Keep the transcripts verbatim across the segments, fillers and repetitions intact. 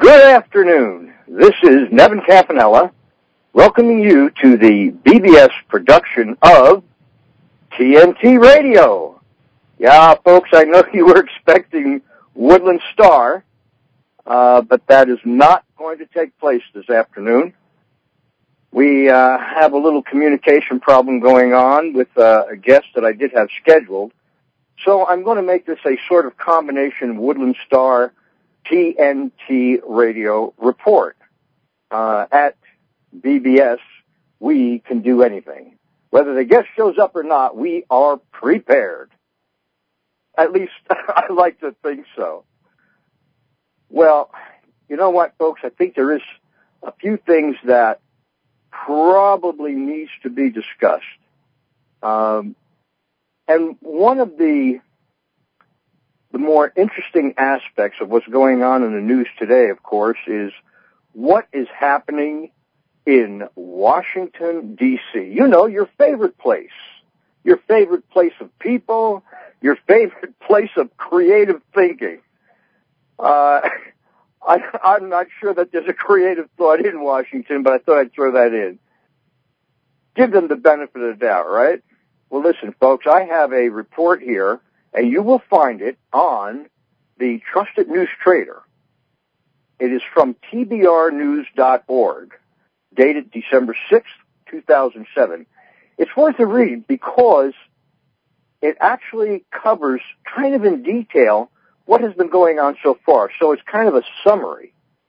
Good afternoon. This is Nevin Campanella welcoming you to the B B S production of T N T Radio. Yeah, folks, I know you were expecting Woodland Star, uh, but that is not going to take place this afternoon. We uh, have a little communication problem going on with uh, a guest that I did have scheduled, so I'm going to make this a sort of combination Woodland Star T N T Radio report. Uh, at B B S, we can do anything. Whether the guest shows up or not, we are prepared. At least I like to think so. Well, you know what, folks? I think there is a few things that probably needs to be discussed. Um, and one of the The more interesting aspects of what's going on in the news today, of course, is what is happening in Washington, D C You know, your favorite place. Your favorite place of people. Your favorite place of creative thinking. Uh, I, I'm not sure that there's a creative thought in Washington, but I thought I'd throw that in. Give them the benefit of the doubt, right? Well, listen, folks, I have a report here, and you will find it on the Trusted News Trader. It is from T B R news dot org, dated December sixth, two thousand seven. It's worth a read because it actually covers kind of in detail what has been going on so far. So it's kind of a summary.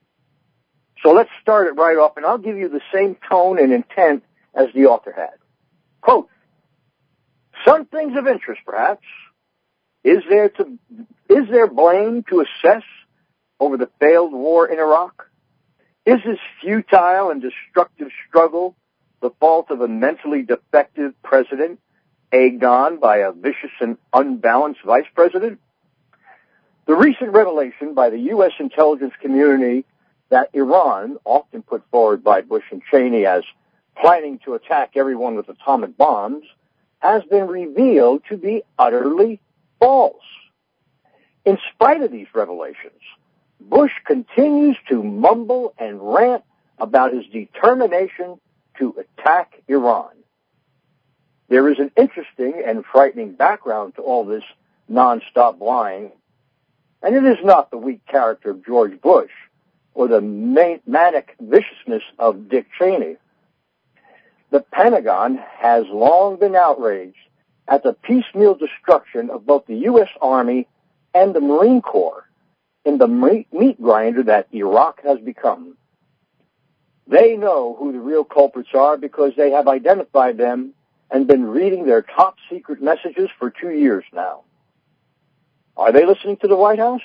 So let's start it right off, and I'll give you the same tone and intent as the author had. Quote, some things of interest, perhaps. Is there to, is there blame to assess over the failed war in Iraq? Is this futile and destructive struggle the fault of a mentally defective president egged on by a vicious and unbalanced vice president? The recent revelation by the U S intelligence community that Iran, often put forward by Bush and Cheney as planning to attack everyone with atomic bombs, has been revealed to be utterly false. In spite of these revelations, Bush continues to mumble and rant about his determination to attack Iran. There is an interesting and frightening background to all this nonstop lying, and it is not the weak character of George Bush or the manic viciousness of Dick Cheney. The Pentagon has long been outraged at the piecemeal destruction of both the U S Army and the Marine Corps in the meat grinder that Iraq has become. They know who the real culprits are because they have identified them and been reading their top secret messages for two years now. Are they listening to the White House?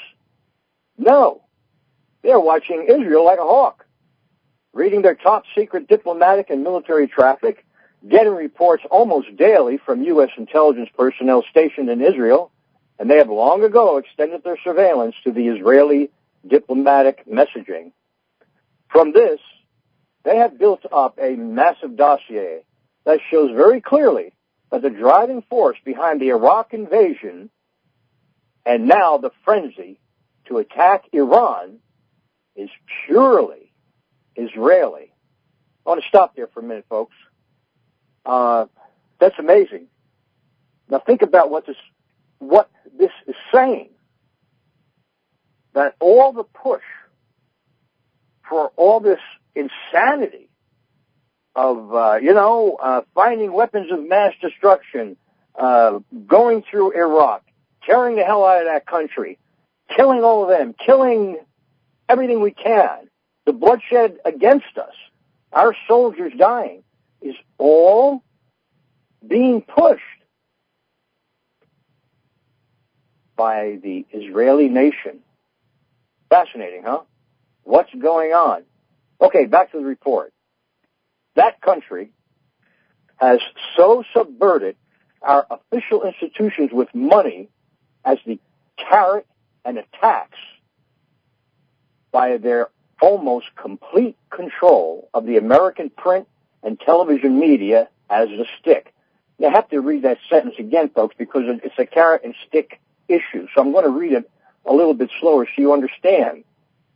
No. They're watching Israel like a hawk, reading their top secret diplomatic and military traffic, getting reports almost daily from U S intelligence personnel stationed in Israel, and they have long ago extended their surveillance to the Israeli diplomatic messaging. From this, they have built up a massive dossier that shows very clearly that the driving force behind the Iraq invasion and now the frenzy to attack Iran is purely Israeli. I want to stop there for a minute, folks. Uh, that's amazing. Now think about what this, what this is saying. That all the push for all this insanity of, uh, you know, uh, finding weapons of mass destruction, uh, going through Iraq, tearing the hell out of that country, killing all of them, killing everything we can, the bloodshed against us, our soldiers dying, is all being pushed by the Israeli nation. Fascinating, huh? What's going on? Okay, back to the report. That country has so subverted our official institutions with money as the carrot and a tax by their almost complete control of the American print and television media as the stick. You have to read that sentence again, folks, because it's a carrot and stick issue. So I'm going to read it a little bit slower so you understand.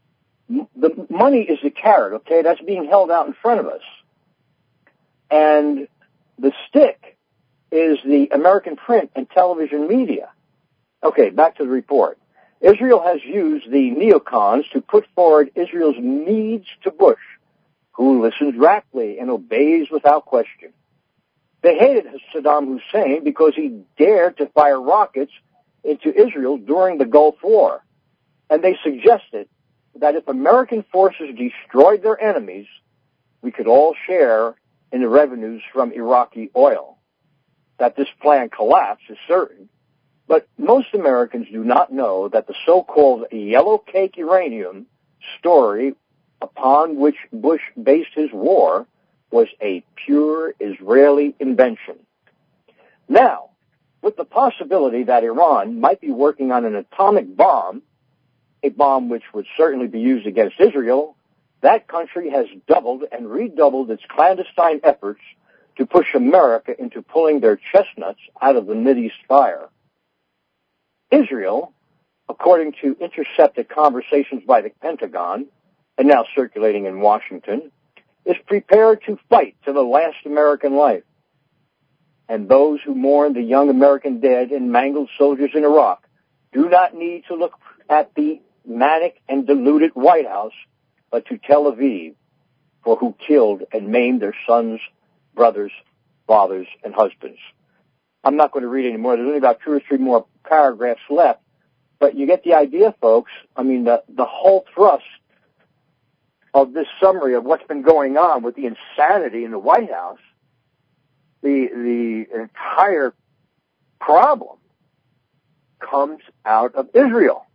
the money is the carrot, okay? That's being held out in front of us. And the stick is the American print and television media. Okay, back to the report. Israel has used the neocons to put forward Israel's needs to Bush, who listens raptly and obeys without question. They hated Saddam Hussein because he dared to fire rockets into Israel during the Gulf War. And they suggested that if American forces destroyed their enemies, we could all share in the revenues from Iraqi oil. That this plan collapsed is certain, but most Americans do not know that the so-called yellow cake uranium story upon which Bush based his war was a pure Israeli invention. Now, with the possibility that Iran might be working on an atomic bomb, a bomb which would certainly be used against Israel, that country has doubled and redoubled its clandestine efforts to push America into pulling their chestnuts out of the Mideast fire. Israel, according to intercepted conversations by the Pentagon, and now circulating in Washington, is prepared to fight to the last American life. And those who mourn the young American dead and mangled soldiers in Iraq do not need to look at the manic and deluded White House, but to Tel Aviv, for who killed and maimed their sons, brothers, fathers, and husbands. I'm not going to read any more. There's only about two or three more paragraphs left, but you get the idea, folks. I mean, the, the whole thrust of this summary of what's been going on with the insanity in the White House, the the entire problem comes out of Israel.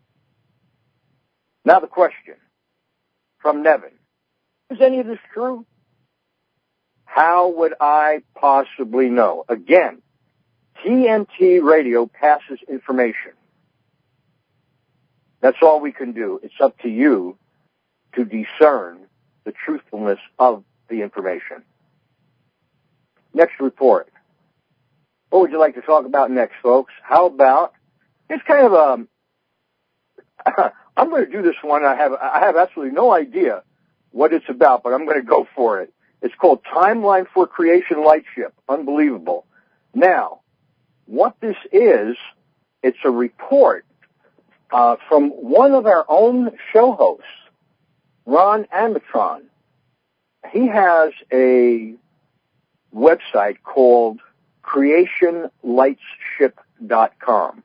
Now the question from Nevin, is any of this true? How would I possibly know? Again, T N T radio passes information. That's all we can do. It's up to you to discern the truthfulness of the information. Next report. What would you like to talk about next, folks? How about, it's kind of a, I'm going to do this one. I have, I have absolutely no idea what it's about, but I'm going to go for it. It's called Timeline for Creation Lightship. Unbelievable. Now, what this is, it's a report uh, from one of our own show hosts, Ron Amatron. He has a website called creation lightship dot com.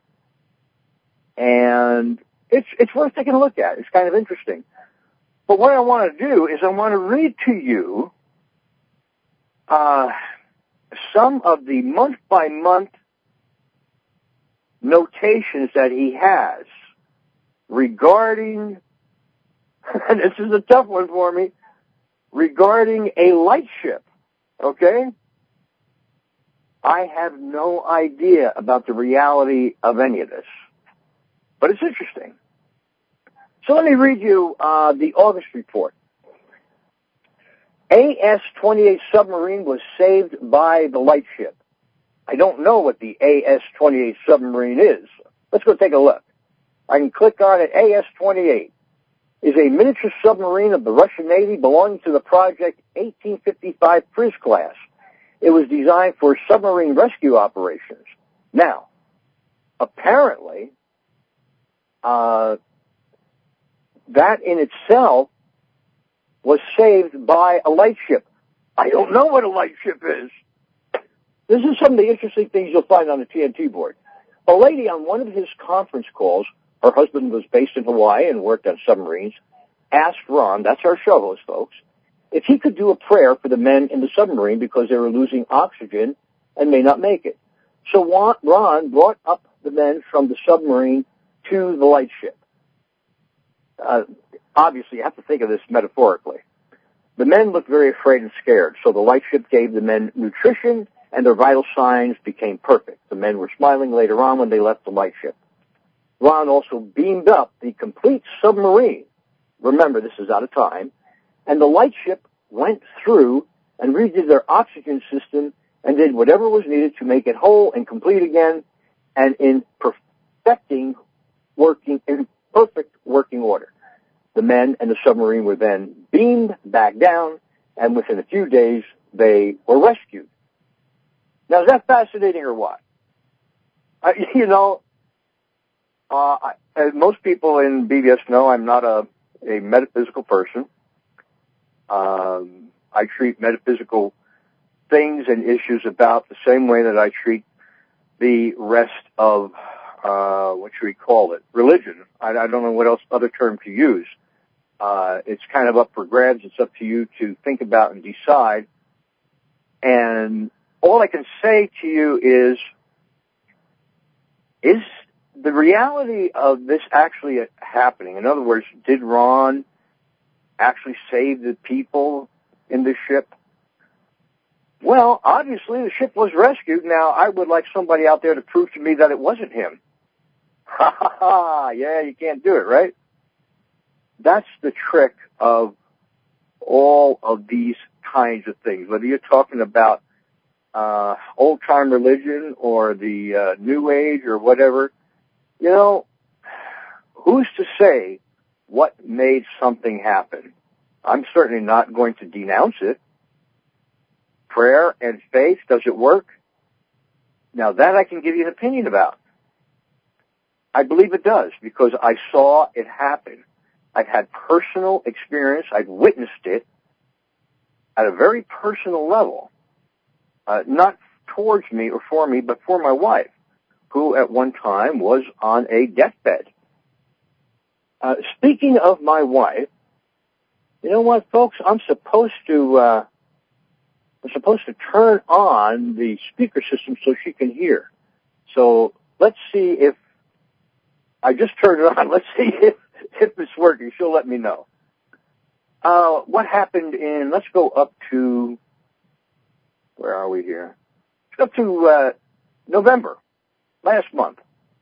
And it's it's worth taking a look at. It's kind of interesting. But what I want to do is I want to read to you uh, some of the month-by-month notations that he has regarding, and this is a tough one for me, regarding a lightship, okay? I have no idea about the reality of any of this, but it's interesting. So let me read you uh, the August report. A S twenty-eight submarine was saved by the lightship. I don't know what the A S twenty-eight submarine is. Let's go take a look. I can click on it. A S twenty-eight is a miniature submarine of the Russian Navy belonging to the Project eighteen fifty-five Priz class. It was designed for submarine rescue operations. Now, apparently, uh, that in itself was saved by a lightship. I don't know what a lightship is. This is some of the interesting things you'll find on the T N T board. A lady on one of his conference calls, her husband was based in Hawaii and worked on submarines, asked Ron, that's our show host, folks, if he could do a prayer for the men in the submarine because they were losing oxygen and may not make it. So Ron brought up the men from the submarine to the lightship. Uh, obviously, you have to think of this metaphorically. The men looked very afraid and scared, so the lightship gave the men nutrition, and their vital signs became perfect. The men were smiling later on when they left the lightship. Ron also beamed up the complete submarine. Remember, this is out of time. And the lightship went through and redid their oxygen system and did whatever was needed to make it whole and complete again and in perfecting working, in perfect working order. The men and the submarine were then beamed back down, and within a few days, they were rescued. Now, is that fascinating or what? Uh, you know, uh, I, as most people in B B S know, I'm not a, a metaphysical person. Um, I treat metaphysical things and issues about the same way that I treat the rest of, uh, what should we call it, religion. I, I don't know what else other term to use. Uh, it's kind of up for grabs. It's up to you to think about and decide. And all I can say to you is, is the reality of this actually happening? In other words, did Ron actually save the people in the ship? Well, obviously the ship was rescued. Now, I would like somebody out there to prove to me that it wasn't him. Ha ha ha, yeah, you can't do it, right? That's the trick of all of these kinds of things, whether you're talking about uh old-time religion or the uh, New Age or whatever. You know, who's to say what made something happen? I'm certainly not going to denounce it. Prayer and faith, does it work? Now, that I can give you an opinion about. I believe it does because I saw it happen. I've had personal experience. I've witnessed it at a very personal level, uh, not towards me or for me, but for my wife, who at one time was on a deathbed. Uh, speaking of my wife, you know what, folks? I'm supposed to, uh, I'm supposed to turn on the speaker system so she can hear. So let's see if, I just turned it on. Let's see if, if it's working. She'll let me know. Uh, what happened in, let's go up to, where are we here? Let's go to, uh, November, last month.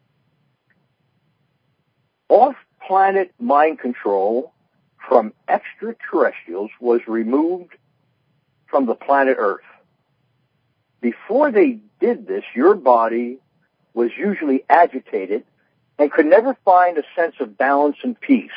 Off-planet mind control from extraterrestrials was removed from the planet Earth. Before they did this, your body was usually agitated and could never find a sense of balance and peace.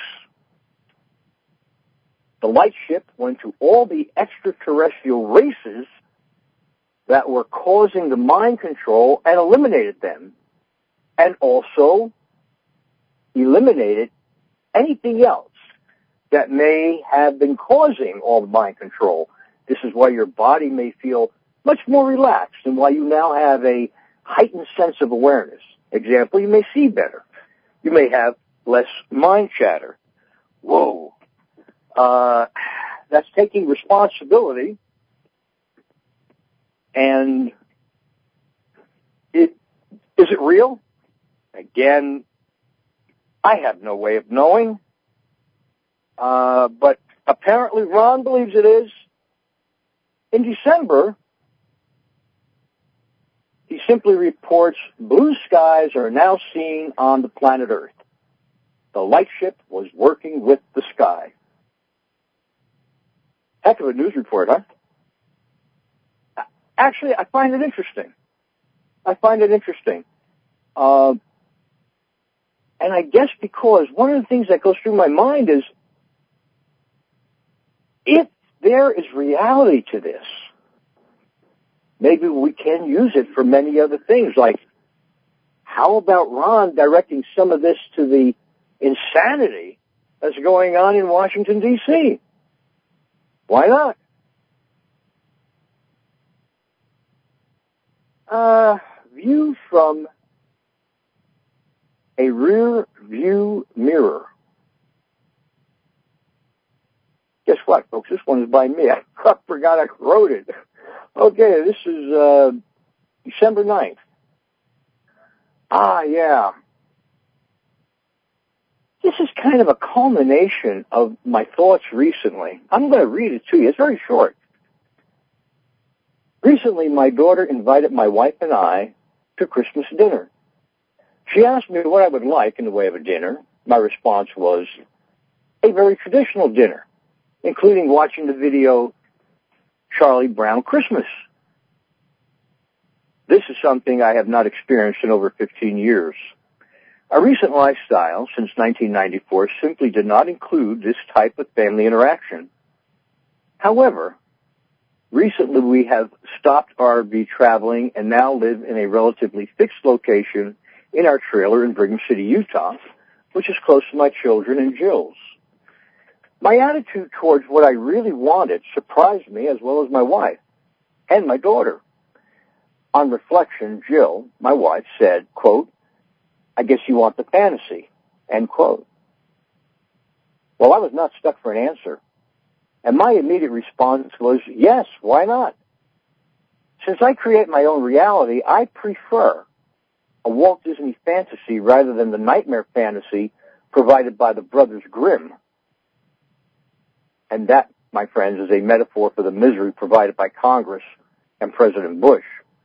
The light ship went to all the extraterrestrial races that were causing the mind control and eliminated them, and also eliminated anything else that may have been causing all the mind control. This is why your body may feel much more relaxed and why you now have a heightened sense of awareness. Example, you may see better. You may have less mind chatter. Whoa. Uh, that's taking responsibility, and it, is it real? Again, I have no way of knowing, uh, but apparently Ron believes it is. In December, he simply reports blue skies are now seen on the planet Earth. The light ship was working with the sky. Heck of a news report, huh? Actually, I find it interesting. I find it interesting. Uh, and I guess because one of the things that goes through my mind is, if there is reality to this, maybe we can use it for many other things. Like, how about Ron directing some of this to the insanity that's going on in Washington, D C? Why not? Uh, view from a rear view mirror. Guess what, folks? This one is by me. I forgot I wrote it. Okay, this is uh, December ninth. Ah, yeah. This is kind of a culmination of my thoughts recently. I'm going to read it to you. It's very short. Recently, my daughter invited my wife and I to Christmas dinner. She asked me what I would like in the way of a dinner. My response was a very traditional dinner, including watching the video Charlie Brown Christmas. This is something I have not experienced in over fifteen years. Our recent lifestyle since nineteen ninety-four simply did not include this type of family interaction. However, recently we have stopped R V traveling and now live in a relatively fixed location in our trailer in Brigham City, Utah, which is close to my children and Jill's. My attitude towards what I really wanted surprised me as well as my wife and my daughter. On reflection, Jill, my wife, said, quote, "I guess you want the fantasy," end quote. Well, I was not stuck for an answer. And my immediate response was, yes, why not? Since I create my own reality, I prefer a Walt Disney fantasy rather than the nightmare fantasy provided by the Brothers Grimm. And that, my friends, is a metaphor for the misery provided by Congress and President Bush.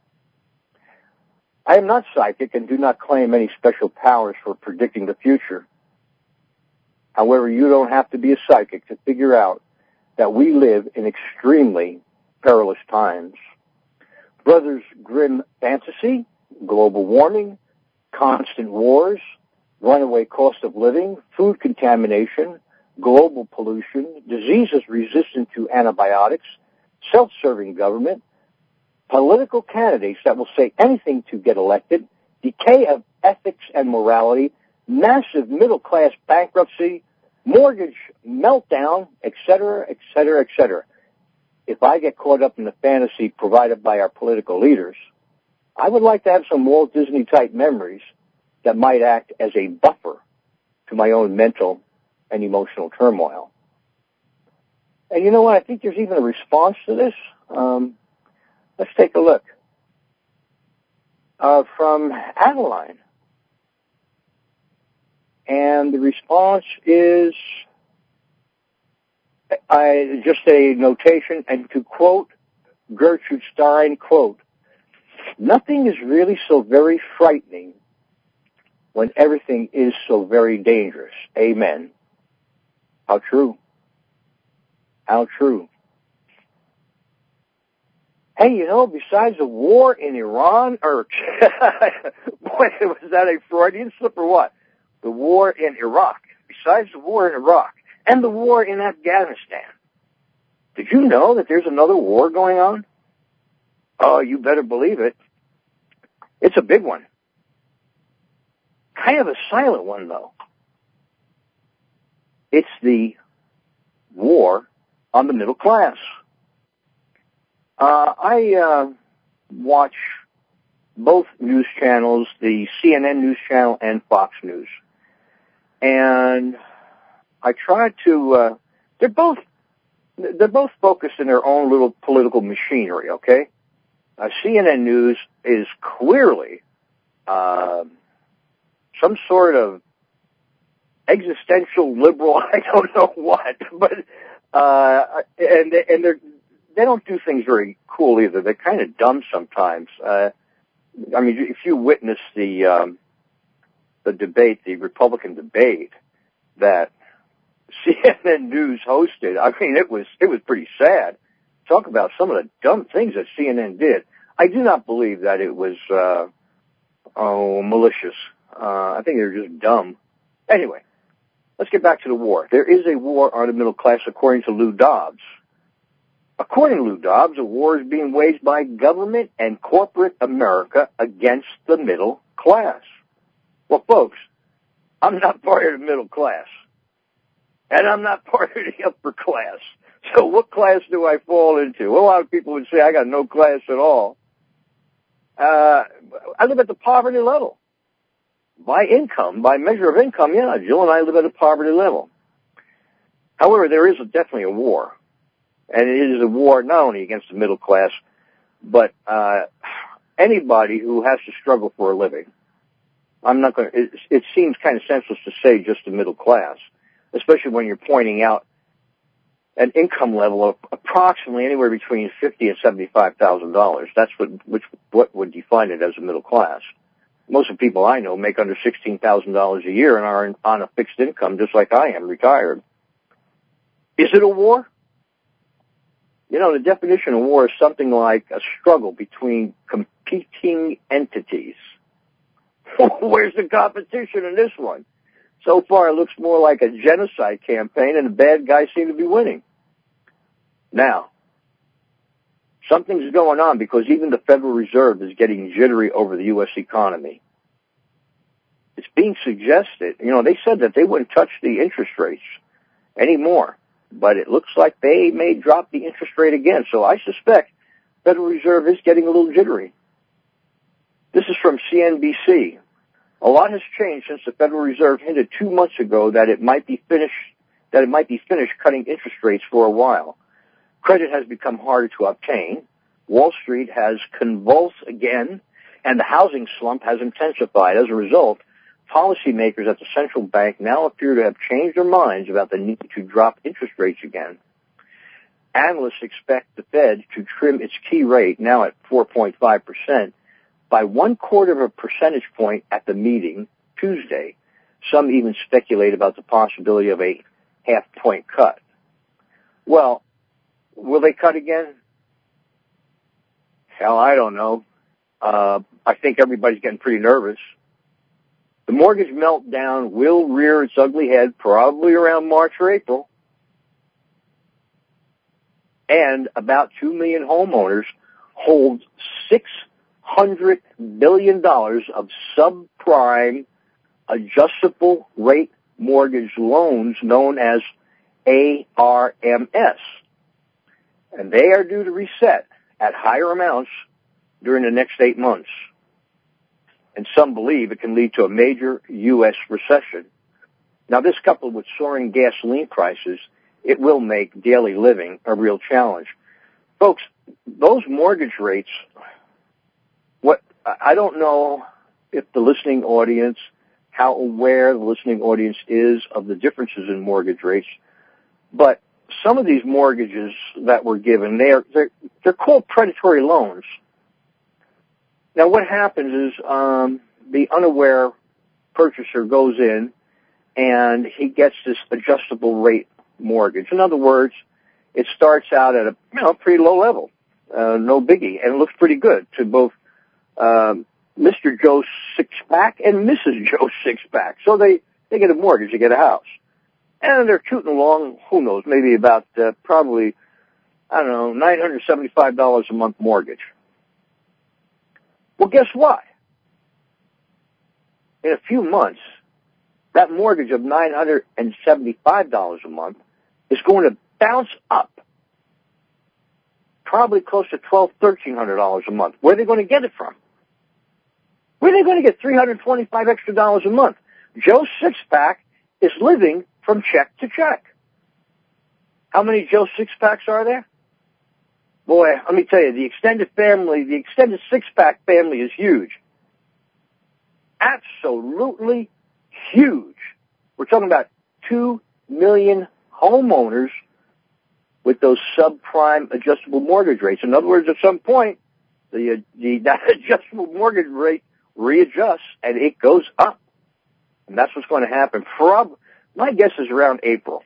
I am not psychic and do not claim any special powers for predicting the future. However, you don't have to be a psychic to figure out that we live in extremely perilous times. Brothers Grimm fantasy, global warming, constant wars, runaway cost of living, food contamination, global pollution, diseases resistant to antibiotics, self-serving government, political candidates that will say anything to get elected, decay of ethics and morality, massive middle-class bankruptcy, mortgage meltdown, et cetera, et cetera, et cetera. If I get caught up in the fantasy provided by our political leaders, I would like to have some Walt Disney-type memories that might act as a buffer to my own mental and emotional turmoil. And you know what? I think there's even a response to this. Um, let's take a look. Uh, from Adeline. And the response is, I just a notation, and to quote Gertrude Stein, quote, "Nothing is really so very frightening when everything is so very dangerous." Amen. How true. How true. Hey, you know, besides the war in Iran, or, boy, was that a Freudian slip or what? The war in Iraq, besides the war in Iraq, and the war in Afghanistan. Did you know that there's another war going on? Oh, you better believe it. It's a big one. Kind of a silent one, though. It's the war on the middle class. Uh, I uh, watch both news channels, the C N N News Channel and Fox News. And I try to, uh, they're both, they're both focused in their own little political machinery, okay? Uh, C N N News is clearly, uh, some sort of existential liberal, I don't know what, but, uh, and, and they're, they don't do things very cool either. They're kind of dumb sometimes. Uh, I mean, if you witness the, um, the debate, the Republican debate that C N N News hosted, I mean, it was, it was pretty sad. Talk about some of the dumb things that C N N did. I do not believe that it was, uh, oh, malicious. Uh, I think they're just dumb. Anyway, let's get back to the war. There is a war on the middle class according to Lou Dobbs. According to Lou Dobbs, a war is being waged by government and corporate America against the middle class. Well, folks, I'm not part of the middle class. And I'm not part of the upper class. So what class do I fall into? Well, a lot of people would say I got no class at all. Uh, I live at the poverty level. By income, by measure of income, yeah, Jill and I live at a poverty level. However, there is a, definitely a war. And it is a war not only against the middle class, but uh, anybody who has to struggle for a living. I'm not going to, it, it seems kind of senseless to say just the middle class, especially when you're pointing out an income level of approximately anywhere between fifty and seventy-five thousand dollars. That's what, which, what would define it as a middle class. Most of the people I know make under sixteen thousand dollars a year and are in, on a fixed income just like I am, retired. Is it a war? You know, the definition of war is something like a struggle between competing entities. Where's the competition in this one? So far, it looks more like a genocide campaign, and the bad guys seem to be winning. Now, something's going on because even the Federal Reserve is getting jittery over the U S economy. It's being suggested, you know, they said that they wouldn't touch the interest rates anymore, but it looks like they may drop the interest rate again. So I suspect Federal Reserve is getting a little jittery. This is from C N B C. A lot has changed since the Federal Reserve hinted two months ago that it might be finished, that it might be finished cutting interest rates for a while. Credit has become harder to obtain. Wall Street has convulsed again, and the housing slump has intensified. As a result, policymakers at the central bank now appear to have changed their minds about the need to drop interest rates again. Analysts expect the Fed to trim its key rate, now at four point five percent, by one quarter of a percentage point at the meeting Tuesday. Some even speculate about the possibility of a half-point cut. Well, will they cut again? Hell, I don't know. Uh, I think everybody's getting pretty nervous. The mortgage meltdown will rear its ugly head probably around March or April. And about two million homeowners hold six hundred billion dollars of subprime adjustable rate mortgage loans known as A R M S. And they are due to reset at higher amounts during the next eight months. And some believe it can lead to a major U S recession. Now, this coupled with soaring gasoline prices, it will make daily living a real challenge. Folks, those mortgage rates, what I don't know if the listening audience, how aware the listening audience is of the differences in mortgage rates, but some of these mortgages that were given, they're, they're, they're called predatory loans. Now, what happens is um, the unaware purchaser goes in and he gets this adjustable rate mortgage. In other words, it starts out at a you know, pretty low level, uh, no biggie, and it looks pretty good to both um, Mister Joe Sixpack and Missus Joe Sixpack. So they, they get a mortgage, they get a house. And they're tooting along, who knows, maybe about uh, probably, I don't know, nine hundred seventy-five dollars a month mortgage. Well, guess what? In a few months, that mortgage of nine hundred seventy-five dollars a month is going to bounce up probably close to twelve hundred dollars, thirteen hundred dollars a month. Where are they going to get it from? Where are they going to get three hundred twenty-five extra dollars a month? Joe Sixpack is living from check to check. How many Joe Sixpacks are there? Boy, let me tell you, the extended family, the extended six-pack family is huge. Absolutely huge. We're talking about two million homeowners with those subprime adjustable mortgage rates. In other words, at some point, the, the that adjustable mortgage rate readjusts and it goes up. And that's what's going to happen. Prob- my guess is around April.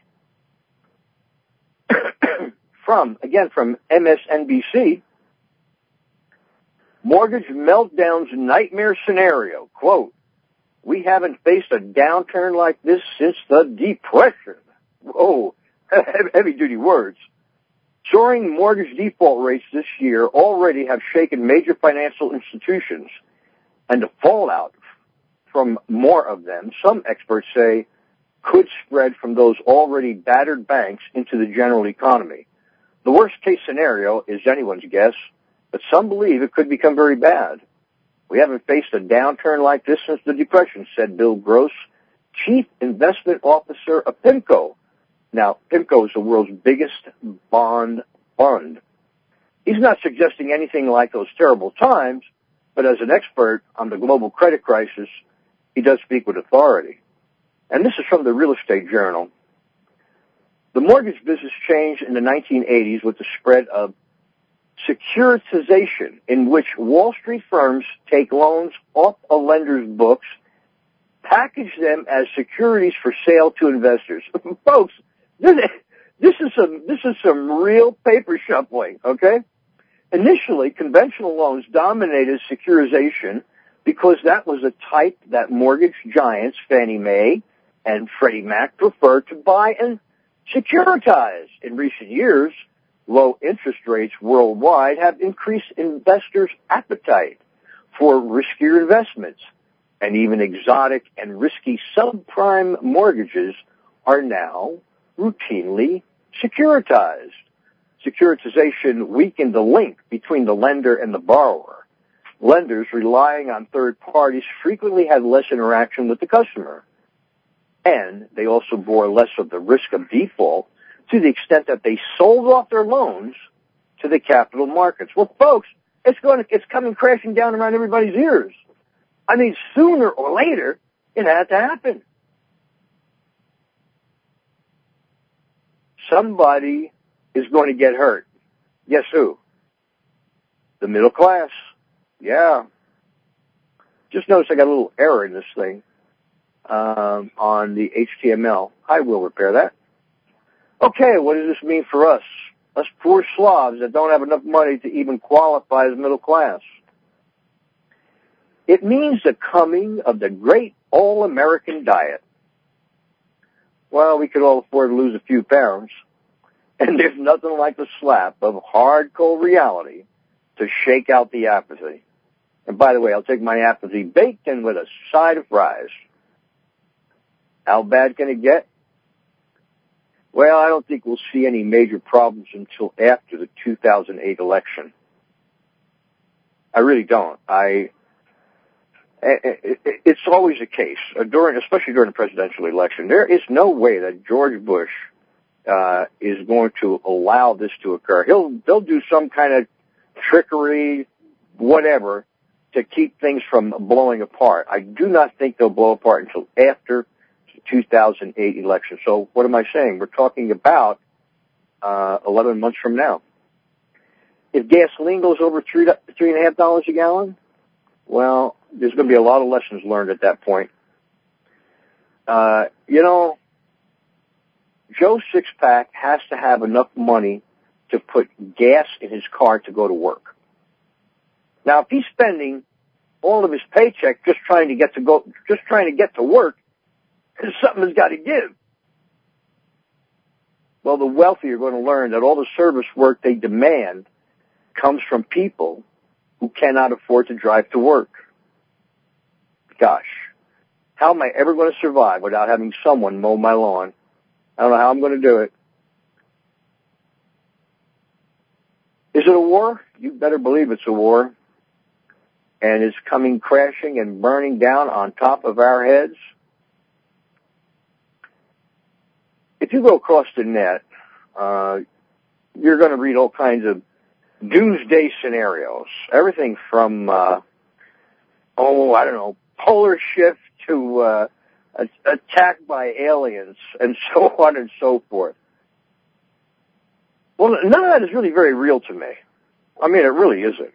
From, again, from M S N B C, mortgage meltdown's nightmare scenario. Quote, we haven't faced a downturn like this since the Depression. Whoa, heavy-duty words. Soaring mortgage default rates this year already have shaken major financial institutions, and the fallout from more of them, some experts say, could spread from those already battered banks into the general economy. The worst-case scenario is anyone's guess, but some believe it could become very bad. We haven't faced a downturn like this since the Depression, said Bill Gross, Chief Investment Officer of PIMCO. Now, PIMCO is the world's biggest bond fund. He's not suggesting anything like those terrible times, but as an expert on the global credit crisis, he does speak with authority. And this is from the Real Estate Journal. The mortgage business changed in the nineteen eighties with the spread of securitization, in which Wall Street firms take loans off a lender's books, package them as securities for sale to investors. Folks, this, this is some this is some real paper shuffling, okay? Initially, conventional loans dominated securitization because that was a type that mortgage giants Fannie Mae and Freddie Mac preferred to buy and securitize. In recent years, low interest rates worldwide have increased investors' appetite for riskier investments, and even exotic and risky subprime mortgages are now routinely securitized. Securitization weakened the link between the lender and the borrower. Lenders relying on third parties frequently had less interaction with the customer, and they also bore less of the risk of default to the extent that they sold off their loans to the capital markets. Well, folks, it's going to, it's coming crashing down around everybody's ears. I mean, sooner or later, it had to happen. Somebody is going to get hurt. Guess who? The middle class. Yeah. Just notice I got a little error in this thing um, on the H T M L. I will repair that. Okay, what does this mean for us? Us poor Slavs that don't have enough money to even qualify as middle class. It means the coming of the great all-American diet. Well, we could all afford to lose a few pounds, and there's nothing like the slap of hard, cold reality to shake out the apathy. And by the way, I'll take my apathy baked in with a side of fries. How bad can it get? Well, I don't think we'll see any major problems until after the two thousand eight election. I really don't. I, it's always the case, during, especially during a presidential election. There is no way that George Bush uh, is going to allow this to occur. He'll, they'll do some kind of trickery, whatever, to keep things from blowing apart. I do not think they'll blow apart until after the two thousand eight election. So what am I saying? We're talking about uh, eleven months from now. If gasoline goes over three three and a half dollars a gallon, well, there's going to be a lot of lessons learned at that point. Uh, you know, Joe Sixpack has to have enough money to put gas in his car to go to work. Now, if he's spending all of his paycheck just trying to get to go, just trying to get to work, something has got to give. Well, the wealthy are going to learn that all the service work they demand comes from people who cannot afford to drive to work. Gosh, how am I ever going to survive without having someone mow my lawn? I don't know how I'm going to do it. Is it a war? You better believe it's a war. And it's coming crashing and burning down on top of our heads. If you go across the net, uh, you're going to read all kinds of doomsday scenarios. Everything from, uh, oh, I don't know, polar shift to uh, attack by aliens and so on and so forth. Well, none of that is really very real to me. I mean, it really isn't.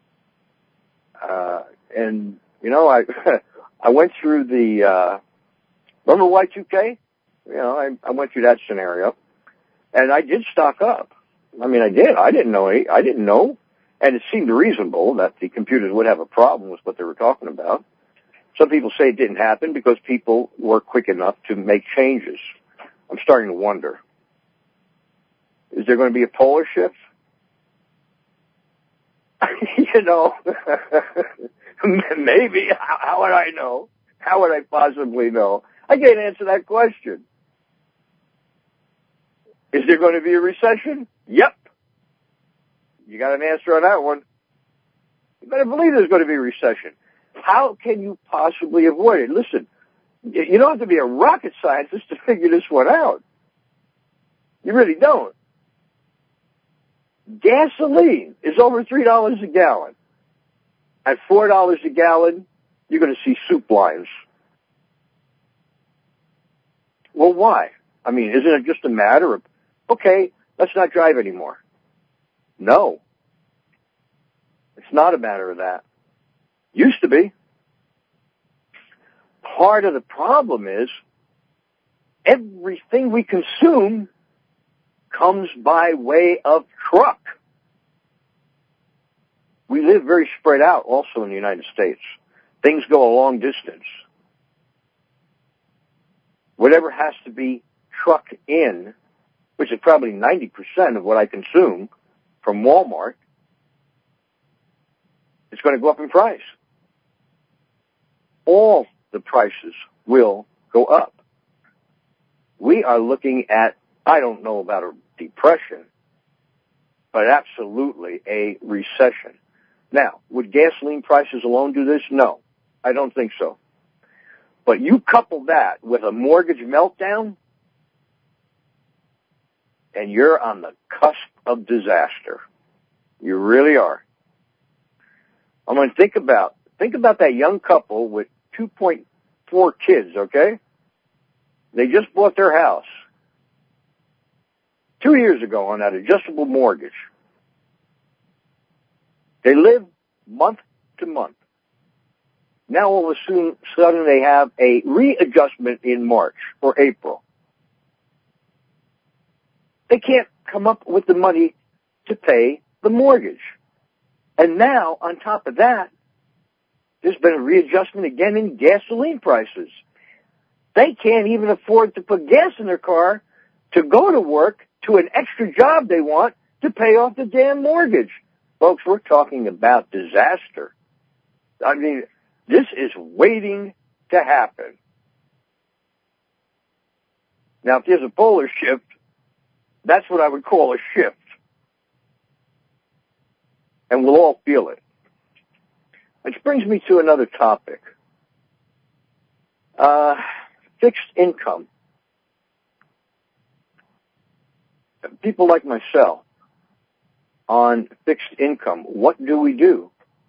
Uh, and, you know, I I went through the, uh, remember Y two K? You know, I, I went through that scenario. And I did stock up. I mean, I did. I didn't know any, I didn't know. And it seemed reasonable that the computers would have a problem with what they were talking about. Some people say it didn't happen because people were quick enough to make changes. I'm starting to wonder. Is there going to be a polar shift? You know, maybe. How, how would I know? How would I possibly know? I can't answer that question. Is there going to be a recession? Yep. You got an answer on that one. You better believe there's going to be a recession. How can you possibly avoid it? Listen, you don't have to be a rocket scientist to figure this one out. You really don't. Gasoline is over three dollars a gallon. At four dollars a gallon, you're going to see soup lines. Well, why? I mean, isn't it just a matter of, okay, let's not drive anymore? No. It's not a matter of that. Used to be. Part of the problem is everything we consume comes by way of truck. We live very spread out also in the United States. things go a long distance. Whatever has to be trucked in, which is probably ninety percent of what I consume from Walmart, it's going to go up in price. All the prices will go up. We are looking at, I don't know about a depression, but absolutely a recession. Now, would gasoline prices alone do this? No, I don't think so. But you couple that with a mortgage meltdown, and you're on the cusp of disaster. You really are. I mean, think about, think about that young couple with two point four kids, okay? They just bought their house two years ago on that adjustable mortgage. They live month to month. Now all of a sudden they have a readjustment in March or April. They can't come up with the money to pay the mortgage. And now, on top of that, there's been a readjustment again in gasoline prices. They can't even afford to put gas in their car to go to work to an extra job they want to pay off the damn mortgage. Folks, we're talking about disaster. I mean, this is waiting to happen. Now, if there's a polar shift, that's what I would call a shift. And we'll all feel it. Which brings me to another topic. Uh, fixed income. People like myself on fixed income, what do we do?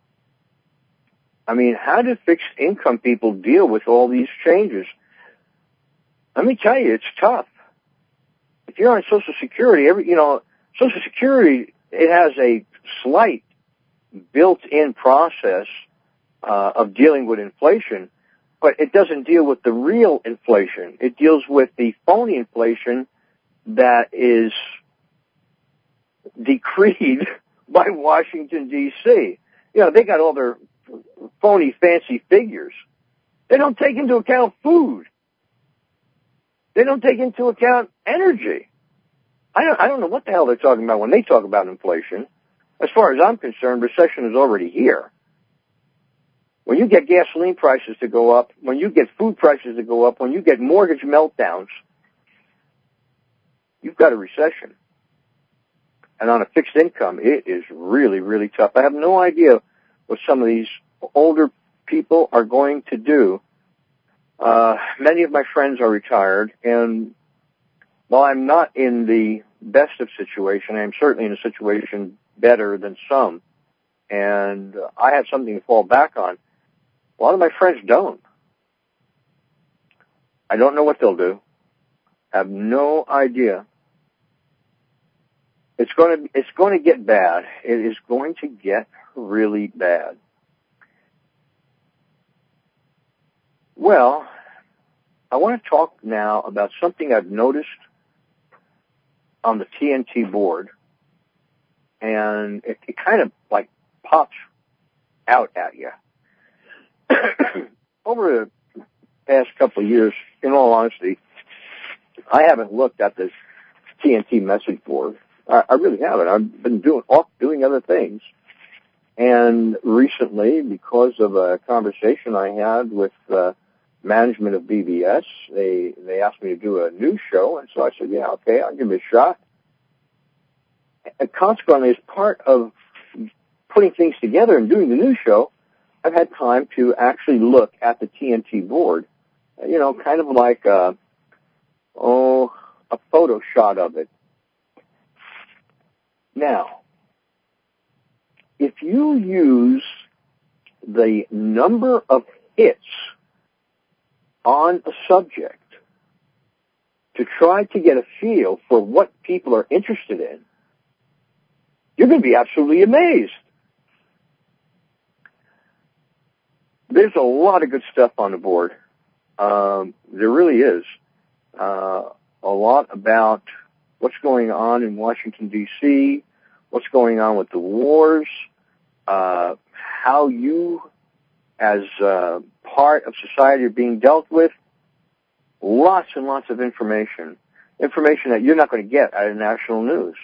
I mean, how do fixed income people deal with all these changes? Let me tell you, it's tough. If you're on Social Security, every, you know, Social Security, it has a slight built-in process uh, of dealing with inflation, but it doesn't deal with the real inflation. It deals with the phony inflation that is decreed by Washington, D C You know, they got all their phony, fancy figures. They don't take into account food. They don't take into account energy. I don't, I don't know what the hell they're talking about when they talk about inflation. As far as I'm concerned, recession is already here. When you get gasoline prices to go up, when you get food prices to go up, when you get mortgage meltdowns, you've got a recession. And on a fixed income, it is really, really tough. I have no idea what some of these older people are going to do. Uh, many of my friends are retired, and while I'm not in the best of situation, I'm certainly in a situation better than some, and I have something to fall back on. A lot of my friends don't. I don't know what they'll do. I have no idea. It's going to, it's going to get bad. It is going to get really bad. Well, I want to talk now about something I've noticed on the T N T board, and it, it kind of like pops out at you. Over the past couple of years, in all honesty, I haven't looked at this T N T message board. I, I really haven't. I've been doing off doing other things. And recently, because of a conversation I had with uh, management of B B S, they they asked me to do a news show, and so I said, yeah, okay, I'll give it a shot. And consequently, as part of putting things together and doing the news show, I've had time to actually look at the T N T board, you know, kind of like a, oh, a photo shot of it. Now, if you use the number of hits on a subject to try to get a feel for what people are interested in, you're going to be absolutely amazed. There's a lot of good stuff on the board. Um, there really is. Uh, a lot about what's going on in Washington, D C, what's going on with the wars, uh, how you as uh, part of society are being dealt with. Lots and lots of information. Information that you're not going to get out of national news.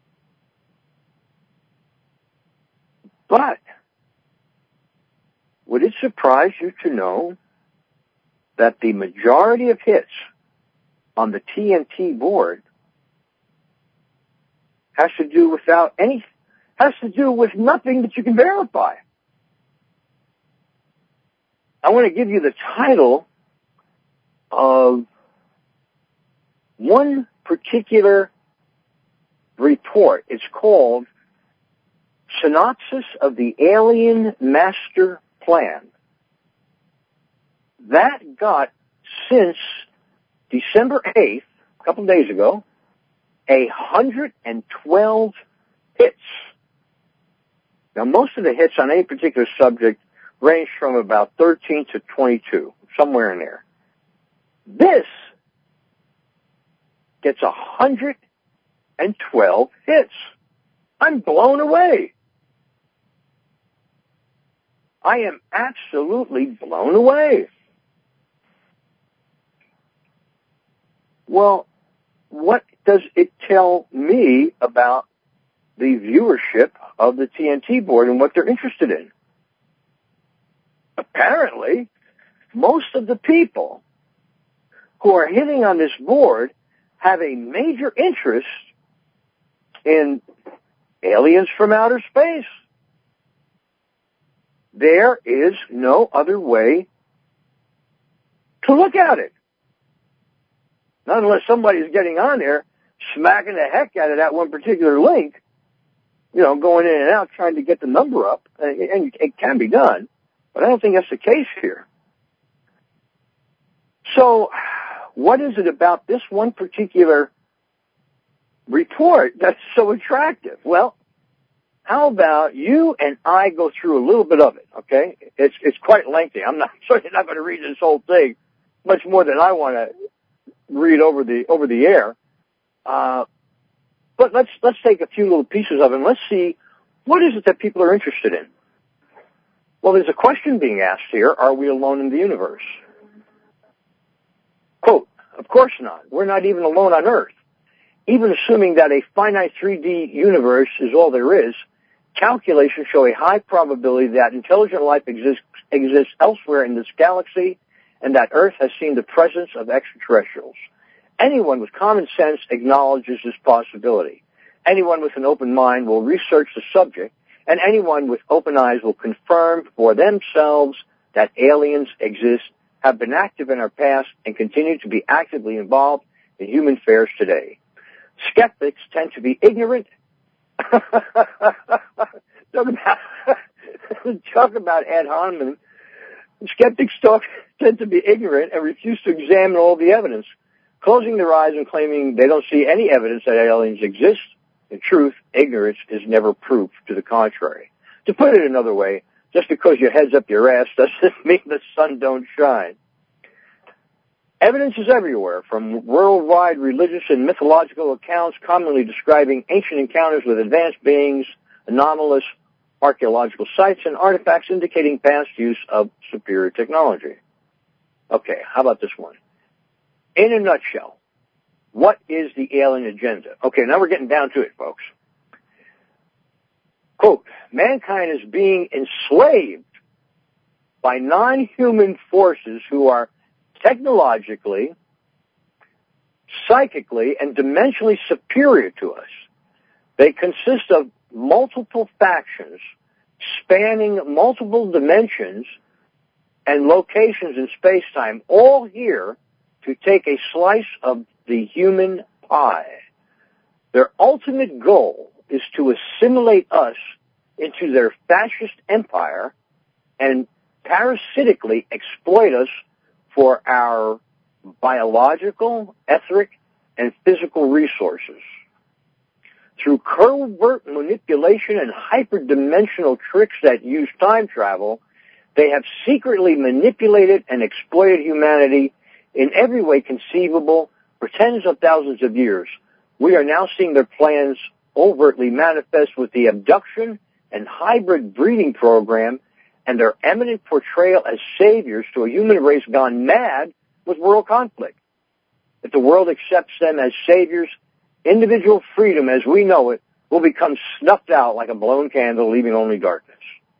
But would it surprise you to know that the majority of hits on the T N T board has to do without any, has to do with nothing that you can verify? I want to give you the title of one particular report. It's called Synopsis of the Alien Master Plan. That got, since December eighth, a couple of days ago, one hundred twelve hits. Now, most of the hits on any particular subject range from about thirteen to twenty-two, somewhere in there. This gets one hundred twelve hits. I'm blown away. I am absolutely blown away. Well, what does it tell me about the viewership of the T N T board and what they're interested in? Apparently, most of the people who are hitting on this board have a major interest in aliens from outer space. There is no other way to look at it. Not unless somebody's getting on there, smacking the heck out of that one particular link, you know, going in and out, trying to get the number up, and it can be done, but I don't think that's the case here. So, what is it about this one particular report that's so attractive? Well, how about you and I go through a little bit of it, okay? It's it's quite lengthy. I'm not certainly not going to read this whole thing much more than I want to read over the over the air. Uh, but let's let's take a few little pieces of it and let's see what is it that people are interested in. Well, there's a question being asked here: are we alone in the universe? Quote, of course not. We're not even alone on Earth. Even assuming that a finite three D universe is all there is, calculations show a high probability that intelligent life exists, exists elsewhere in this galaxy and that Earth has seen the presence of extraterrestrials. Anyone with common sense acknowledges this possibility. Anyone with an open mind will research the subject, and anyone with open eyes will confirm for themselves that aliens exist, have been active in our past, and continue to be actively involved in human affairs today. Skeptics tend to be ignorant. talk about talk about ad hominem. Skeptics talk, tend to be ignorant and refuse to examine all the evidence, closing their eyes and claiming they don't see any evidence that aliens exist. In truth, ignorance is never proof to the contrary. To put it another way, just because your head's up your ass doesn't mean the sun don't shine. Evidence is everywhere, from worldwide religious and mythological accounts commonly describing ancient encounters with advanced beings, anomalous archaeological sites, and artifacts indicating past use of superior technology. Okay, how about this one? In a nutshell, what is the alien agenda? Okay, now we're getting down to it, folks. Quote, mankind is being enslaved by non-human forces who are technologically, psychically, and dimensionally superior to us. They consist of multiple factions spanning multiple dimensions and locations in space-time, all here to take a slice of the human pie. Their ultimate goal is to assimilate us into their fascist empire and parasitically exploit us for our biological, ethnic, and physical resources. Through covert manipulation and hyperdimensional tricks that use time travel, they have secretly manipulated and exploited humanity in every way conceivable for tens of thousands of years. We are now seeing their plans overtly manifest with the abduction and hybrid breeding program and their eminent portrayal as saviors to a human race gone mad with world conflict. If the world accepts them as saviors, individual freedom as we know it will become snuffed out like a blown candle, leaving only darkness.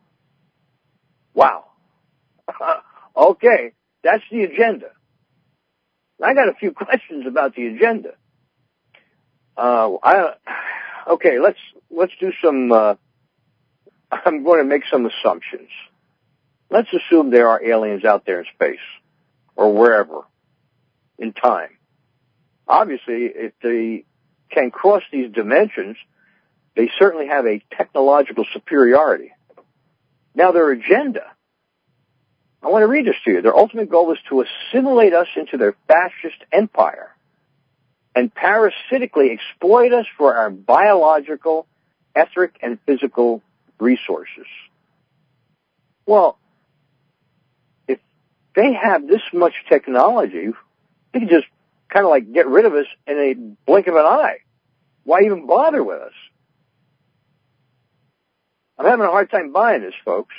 Wow. Okay, that's the agenda. I got a few questions about the agenda. Uh, I, okay, let's let's do some. Uh, I'm going to make some assumptions. Let's assume there are aliens out there in space or wherever in time. Obviously, if they can cross these dimensions, they certainly have a technological superiority. Now, their agenda, I want to read this to you. Their ultimate goal is to assimilate us into their fascist empire and parasitically exploit us for our biological, ethnic, and physical resources. Well, if they have this much technology, they can just kind of like get rid of us in a blink of an eye. Why even bother with us? I'm having a hard time buying this, folks.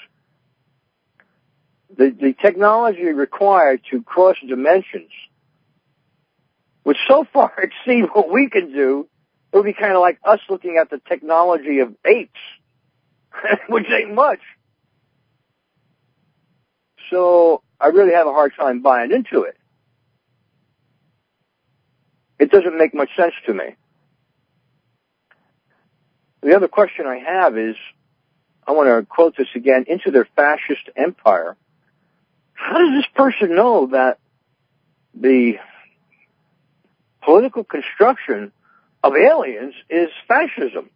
The, the technology required to cross dimensions would so far exceed what we can do, it would be kind of like us looking at the technology of apes, which ain't much. So I really have a hard time buying into it. It doesn't make much sense to me. The other question I have is, I want to quote this again, into their fascist empire. How does this person know that the political construction of aliens is fascism?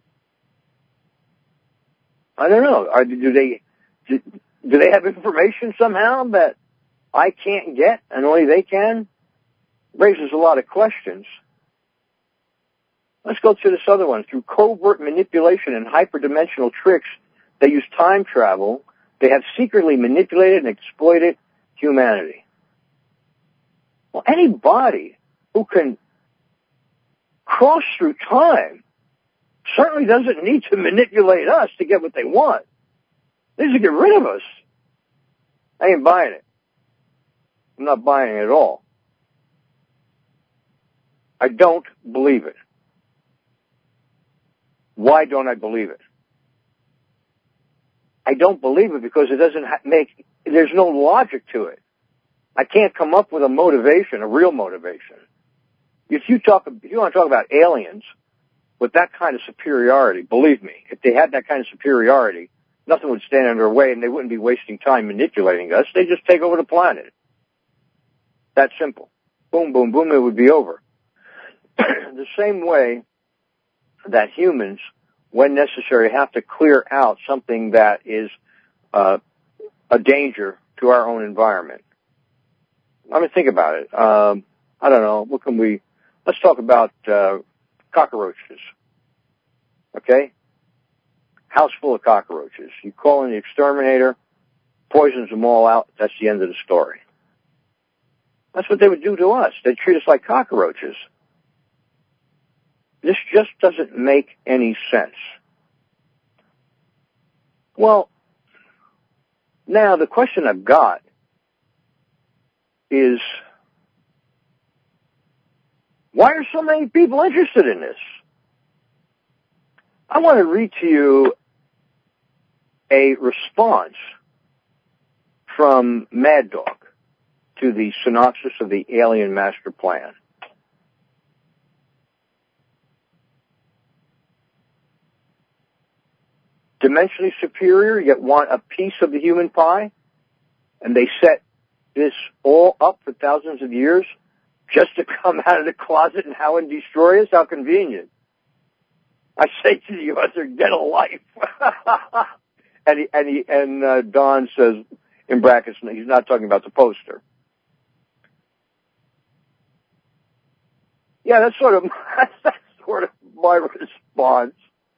I don't know. Are, do they do, do they have information somehow that I can't get and only they can? Raises a lot of questions. Let's go to this other one. Through covert manipulation and hyperdimensional tricks, they use time travel. They have secretly manipulated and exploited humanity. Well, anybody who can cross through time certainly doesn't need to manipulate us to get what they want. They need to get rid of us. I ain't buying it. I'm not buying it at all. I don't believe it. Why don't I believe it? I don't believe it because it doesn't make, there's no logic to it. I can't come up with a motivation, a real motivation. If you talk, if you want to talk about aliens with that kind of superiority, believe me, if they had that kind of superiority, nothing would stand in their way and they wouldn't be wasting time manipulating us. They'd just take over the planet. That simple. Boom, boom, boom, it would be over. The same way that humans, when necessary, have to clear out something that is uh, a danger to our own environment. I mean, think about it. Um, I don't know. What can we? Let's talk about uh, cockroaches. Okay, house full of cockroaches. You call in the exterminator, poisons them all out. That's the end of the story. That's what they would do to us. They'd treat us like cockroaches. This just doesn't make any sense. Well, now the question I've got is, why are so many people interested in this? I want to read to you a response from Mad Dog to the synopsis of the Alien Master Plan. Dimensionally superior, yet want a piece of the human pie? And they set this all up for thousands of years just to come out of the closet and how and destroy us? How convenient. I say to the other, get a life. and he, and he, and uh, Don says, in brackets, he's not talking about the poster. Yeah, that's sort of, that's sort of my response.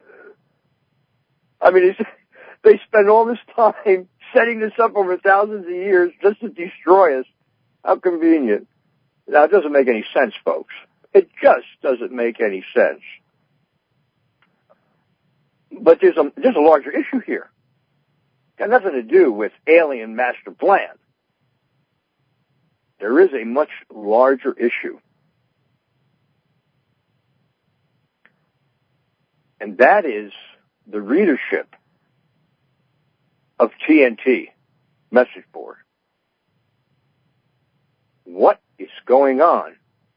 I mean, it's, they spend all this time setting this up over thousands of years just to destroy us. How convenient. Now, it doesn't make any sense, folks. It just doesn't make any sense. But there's a, there's a larger issue here. Got nothing to do with alien master plan. There is a much larger issue. And that is the readership of T N T message board. What is going on?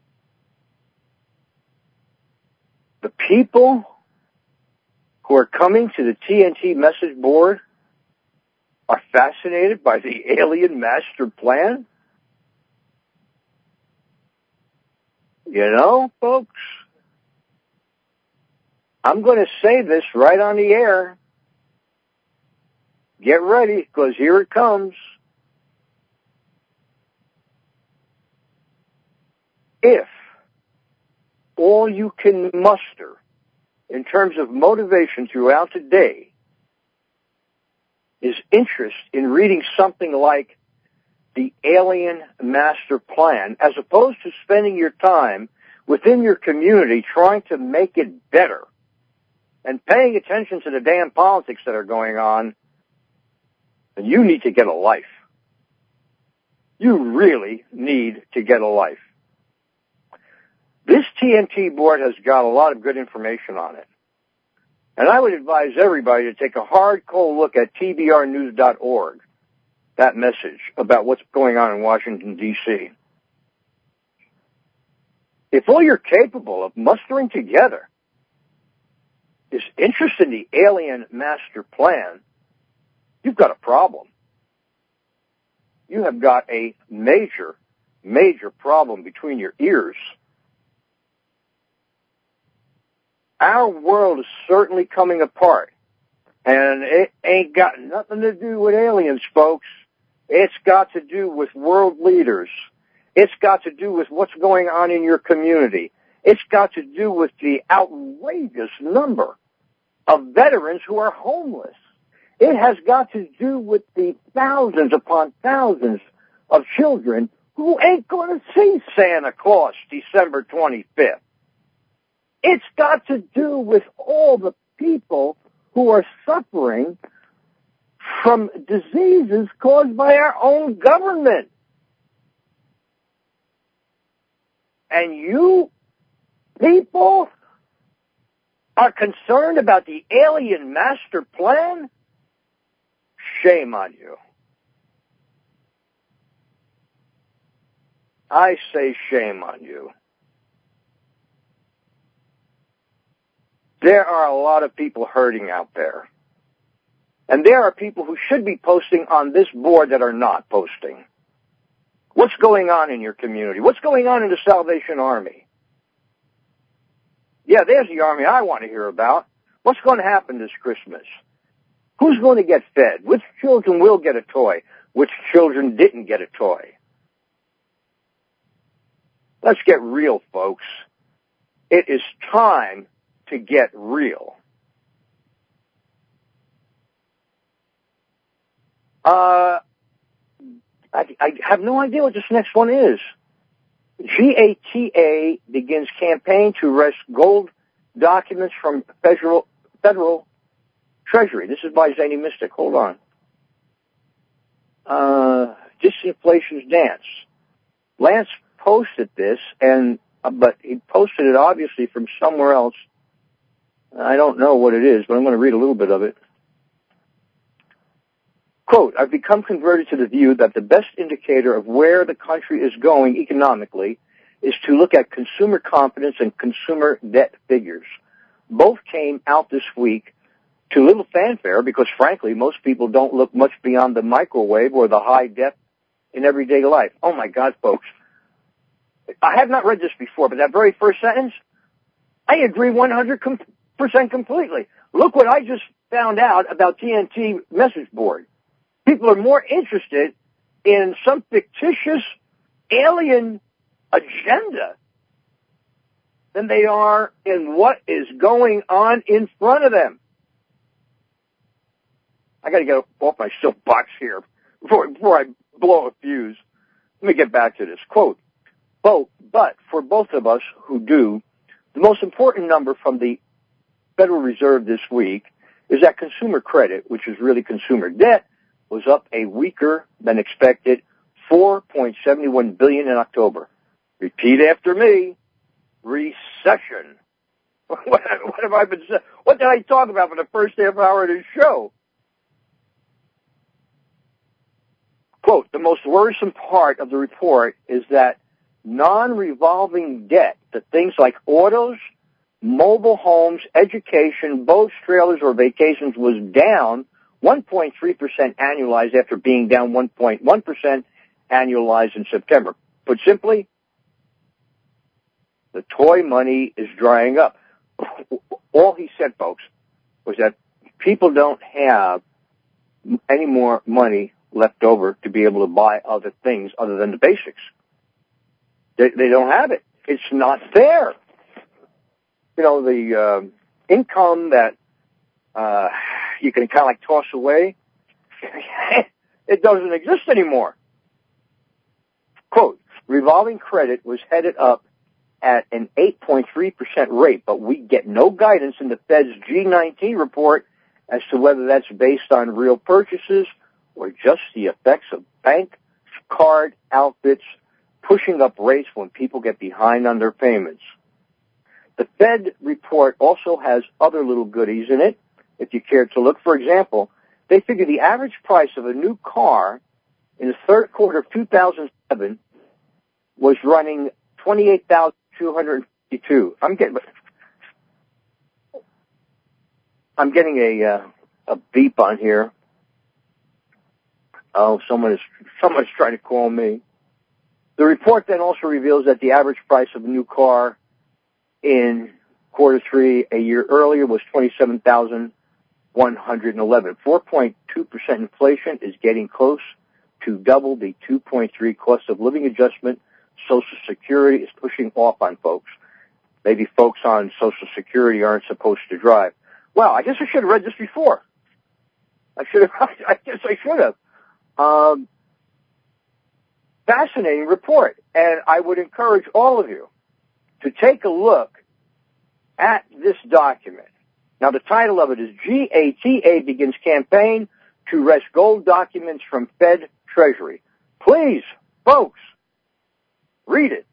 The people who are coming to the T N T message board are fascinated by the alien master plan? You know, folks, I'm going to say this right on the air. Get ready, because here it comes. If all you can muster in terms of motivation throughout the day is interest in reading something like the Alien Master Plan, as opposed to spending your time within your community trying to make it better and paying attention to the damn politics that are going on, then you need to get a life. You really need to get a life. This T N T board has got a lot of good information on it. And I would advise everybody to take a hard, cold look at T B R news dot org, that message about what's going on in Washington, D C If all you're capable of mustering together is interest in the alien master plan, you've got a problem. You have got a major, major problem between your ears. Our world is certainly coming apart, and it ain't got nothing to do with aliens, folks. It's got to do with world leaders. It's got to do with what's going on in your community. It's got to do with the outrageous number of veterans who are homeless. It has got to do with the thousands upon thousands of children who ain't going to see Santa Claus December twenty-fifth. It's got to do with all the people who are suffering from diseases caused by our own government. And you people are concerned about the alien master plan? Shame on you. I say shame on you. There are a lot of people hurting out there. And there are people who should be posting on this board that are not posting. What's going on in your community? What's going on in the Salvation Army? Yeah, there's the Army I want to hear about. What's going to happen this Christmas? Who's going to get fed? Which children will get a toy? Which children didn't get a toy? Let's get real, folks. It is time to get real. Uh, I, I have no idea what this next one is. G A T A begins campaign to wrest gold documents from federal, federal Treasury. This is by Zany Mystic. Hold on. Uh, Disinflation's Dance. Lance posted this, and uh, but he posted it obviously from somewhere else. I don't know what it is, but I'm going to read a little bit of it. Quote, I've become converted to the view that the best indicator of where the country is going economically is to look at consumer confidence and consumer debt figures. Both came out this week to little fanfare because, frankly, most people don't look much beyond the microwave or the high def in everyday life. Oh, my God, folks. I have not read this before, but that very first sentence, I agree one hundred percent completely. Look what I just found out about T N T message board. People are more interested in some fictitious alien agenda than they are in what is going on in front of them. I got to get off my soapbox here before, before I blow a fuse. Let me get back to this. Quote, both, but for both of us who do, the most important number from the Federal Reserve this week is that consumer credit, which is really consumer debt, was up a weaker than expected four point seven one billion dollars in October. Repeat after me. Recession. What, what have I been saying? What did I talk about for the first half hour of this show? Quote, the most worrisome part of the report is that non-revolving debt, the things like autos, mobile homes, education, boats, trailers, or vacations, was down one point three percent annualized after being down one point one percent annualized in September. Put simply, the toy money is drying up. All he said, folks, was that people don't have any more money left over to be able to buy other things other than the basics. They, they don't have it. It's not there. You know, the uh, income that uh, you can kind of like toss away, it doesn't exist anymore. Quote, revolving credit was headed up at an eight point three percent rate, but we get no guidance in the Fed's G nineteen report as to whether that's based on real purchases or just the effects of bank card outfits pushing up rates when people get behind on their payments. The Fed report also has other little goodies in it, if you care to look. For example, they figure the average price of a new car in the third quarter of two thousand seven was running twenty-eight thousand two hundred fifty-two dollars. I'm getting, I'm getting a uh, a beep on here. Oh, someone is someone's trying to call me. The report then also reveals that the average price of a new car in quarter three a year earlier was twenty-seven thousand one hundred eleven. four point two percent inflation is getting close to double the two point three cost of living adjustment Social Security is pushing off on folks. Maybe folks on Social Security aren't supposed to drive. Well, I guess I should have read this before. I should have. I guess I should have. Um, fascinating report, and I would encourage all of you to take a look at this document. Now, the title of it is G A T A begins campaign to wrest gold documents from Fed Treasury. Please, folks, read it.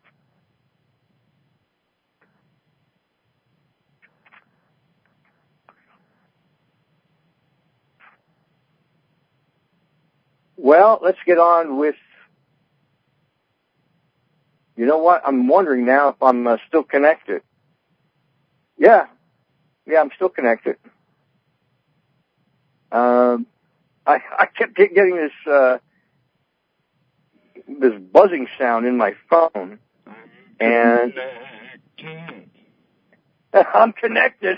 Well, let's get on with, you know what, I'm wondering now if I'm uh, still connected. Yeah, yeah, I'm still connected. Um, I, I kept getting this, uh, this buzzing sound in my phone, and I'm connected.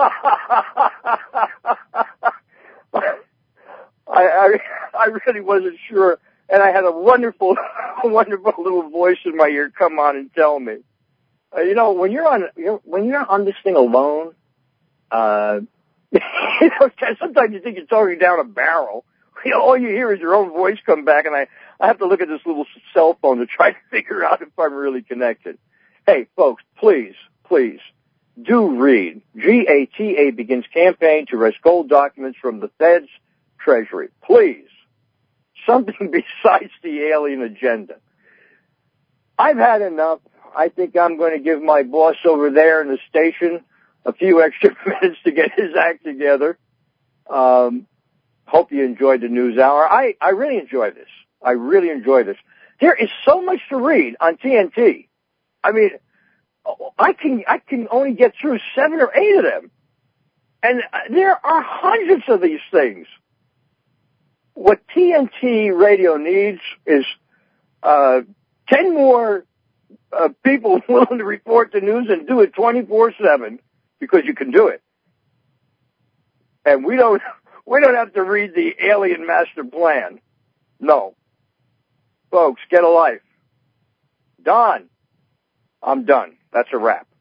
I, I, I really wasn't sure, and I had a wonderful, wonderful little voice in my ear come on and tell me. Uh, you know, when you're on, you know, when you're on this thing alone, uh, you know, sometimes you think you're talking down a barrel. You know, all you hear is your own voice come back, and I, I have to look at this little cell phone to try to figure out if I'm really connected. Hey, folks, please, please, do read. G A T A begins campaign to wrest gold documents from the Fed's Treasury. Please. Something besides the alien agenda. I've had enough. I think I'm going to give my boss over there in the station a few extra minutes to get his act together. Um, hope you enjoyed the news hour. I, I really enjoy this. I really enjoy this. There is so much to read on T N T. I mean, I can, I can only get through seven or eight of them. And there are hundreds of these things. What T N T radio needs is uh, ten more uh, people willing to report the news and do it twenty-four seven, because you can do it. And we don't we don't have to read the alien master plan. No. Folks, get a life. Don, I'm done. That's a wrap.